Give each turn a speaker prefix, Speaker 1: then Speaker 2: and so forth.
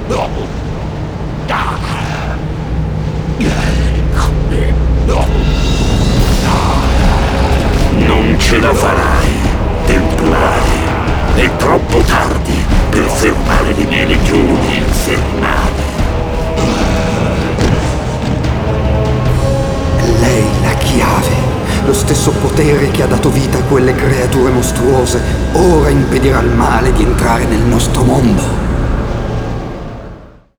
Speaker 1: Non ce la farai, Templare. È troppo tardi per fermare le mie legioni infernali.
Speaker 2: Lei la chiave, lo stesso potere che ha dato vita a quelle creature mostruose, ora impedirà al male di entrare nel nostro mondo.